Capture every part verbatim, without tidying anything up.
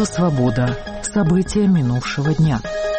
Радио «Свобода». События минувшего дня.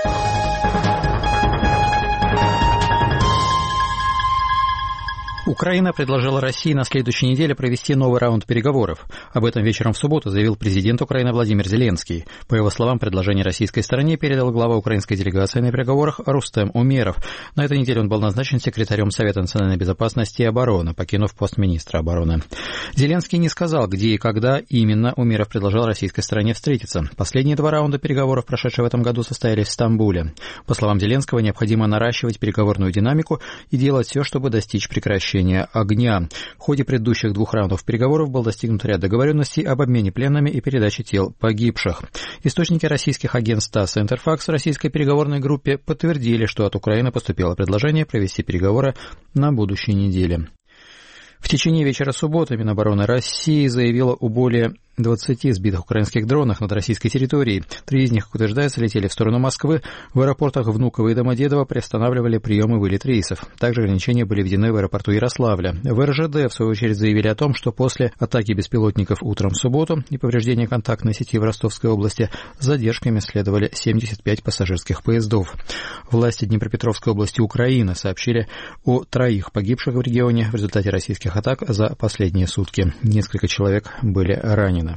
Украина предложила России на следующей неделе провести новый раунд переговоров. Об этом вечером в субботу заявил президент Украины Владимир Зеленский. По его словам, предложение российской стороне передал глава украинской делегации на переговорах Рустем Умеров. На этой неделе он был назначен секретарем Совета национальной безопасности и обороны, покинув пост министра обороны. Зеленский не сказал, где и когда именно Умеров предложил российской стороне встретиться. Последние два раунда переговоров, прошедшие в этом году, состоялись в Стамбуле. По словам Зеленского, необходимо наращивать переговорную динамику и делать все, чтобы достичь прекращения огня. В ходе предыдущих двух раундов переговоров был достигнут ряд договоренностей об обмене пленными и передаче тел погибших. Источники российских агентств ТАСС и Интерфакс в российской переговорной группе подтвердили, что от Украины поступило предложение провести переговоры на будущей неделе. В течение вечера субботы Минобороны России заявила о более двадцати сбитых украинских дронах над российской территорией. Три из них, как утверждается, летели в сторону Москвы. В аэропортах Внуково и Домодедово приостанавливали прием и вылет рейсов. Также ограничения были введены в аэропорту Ярославля. В эр жэ дэ, в свою очередь, заявили о том, что после атаки беспилотников утром в субботу и повреждения контактной сети в Ростовской области с задержками следовали семьдесят пять пассажирских поездов. Власти Днепропетровской области Украины сообщили о троих погибших в регионе в результате российских атак за последние сутки. Несколько человек были ранены.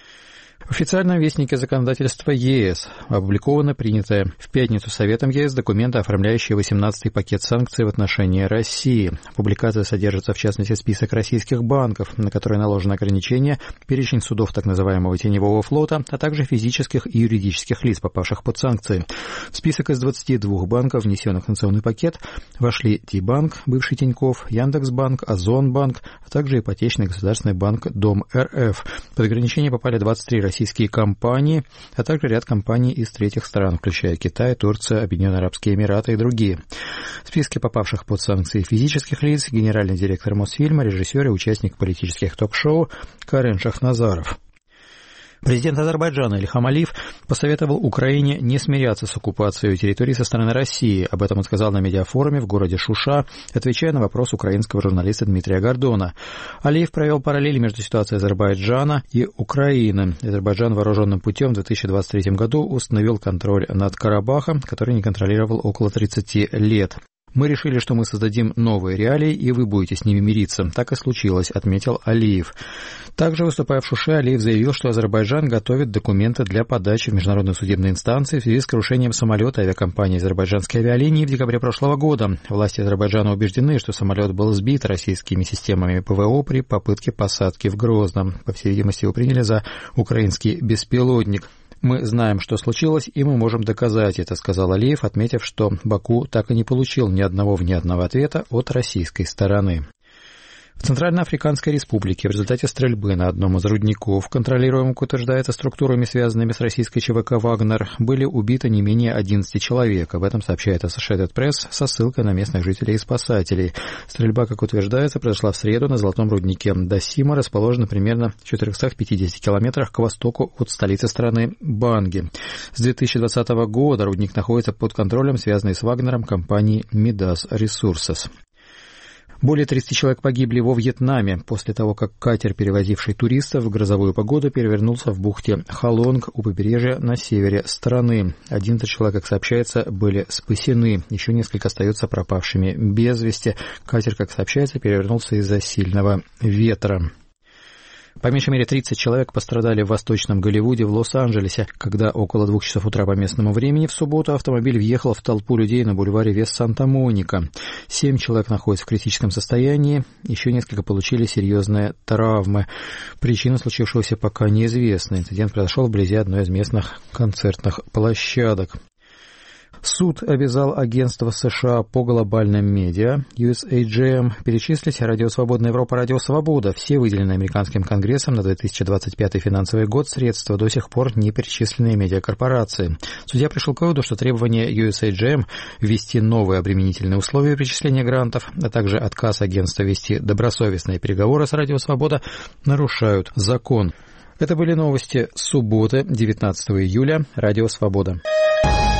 В официальном вестнике законодательства е эс опубликованы принятые в пятницу Советом е эс документы, оформляющие восемнадцатый пакет санкций в отношении России. Публикация содержится, в частности, список российских банков, на которые наложено ограничение, перечень судов так называемого теневого флота, а также физических и юридических лиц, попавших под санкции. В список из двадцати двух банков, внесенных в санкционный пакет, вошли Ти-банк, бывший Тинькофф, Яндекс.Банк, Озонбанк, а также ипотечный государственный банк Дом эр эф. Под ограничение попали двадцать три российских российские компании, а также ряд компаний из третьих стран, включая Китай, Турция, Объединенные Арабские Эмираты и другие. В списке попавших под санкции физических лиц генеральный директор Мосфильма, режиссер и участник политических ток-шоу Карен Шахназаров. Президент Азербайджана Ильхам Алиев посоветовал Украине не смиряться с оккупацией территории со стороны России. Об этом он сказал на медиафоруме в городе Шуша, отвечая на вопрос украинского журналиста Дмитрия Гордона. Алиев провел параллели между ситуацией Азербайджана и Украины. Азербайджан вооруженным путем в две тысячи двадцать третьем году установил контроль над Карабахом, который не контролировал около тридцати лет. «Мы решили, что мы создадим новые реалии, и вы будете с ними мириться. Так и случилось», — отметил Алиев. Также, выступая в Шуше, Алиев заявил, что Азербайджан готовит документы для подачи в международные судебные инстанции в связи с крушением самолета авиакомпании «Азербайджанской авиалинии» в декабре прошлого года. Власти Азербайджана убеждены, что самолет был сбит российскими системами ПВО при попытке посадки в Грозном. По всей видимости, его приняли за украинский беспилотник. «Мы знаем, что случилось, и мы можем доказать это», — сказал Алиев, отметив, что Баку так и не получил ни одного внятного ответа от российской стороны. В Центральноафриканской Республике в результате стрельбы на одном из рудников, контролируемых, утверждается, структурами, связанными с российской ЧВК «Вагнер», были убиты не менее одиннадцати человек. Об этом сообщает Associated Press со ссылкой на местных жителей и спасателей. Стрельба, как утверждается, произошла в среду на золотом руднике Дасима, расположенном примерно в четырехстах пятидесяти километрах к востоку от столицы страны Банги. С две тысячи двадцатого года рудник находится под контролем связанной с «Вагнером» компании Midas Resources. Более тридцати человек погибли во Вьетнаме после того, как катер, перевозивший туристов в грозовую погоду, перевернулся в бухте Халонг у побережья на севере страны. одиннадцать человек, как сообщается, были спасены. Еще несколько остаются пропавшими без вести. Катер, как сообщается, перевернулся из-за сильного ветра. По меньшей мере тридцать человек пострадали в Восточном Голливуде в Лос-Анджелесе, когда около двух часов утра по местному времени в субботу автомобиль въехал в толпу людей на бульваре Вест-Санта-Моника. Семь человек находятся в критическом состоянии, еще несколько получили серьезные травмы. Причина случившегося пока неизвестна. Инцидент произошел вблизи одной из местных концертных площадок. Суд обязал агентство США по глобальным медиа ю эс эй джи эм перечислить Радио Свобода Европа, Радио Свобода. Все выделенные американским Конгрессом на две тысячи двадцать пятый финансовый год средства до сих пор не перечисленные медиакорпорации. Судья пришел к выводу, что требование ю эс эй джи эм ввести новые обременительные условия перечисления грантов, а также отказ агентства вести добросовестные переговоры с Радио Свобода нарушают закон. Это были новости субботы, девятнадцатого июля. Радио Свобода.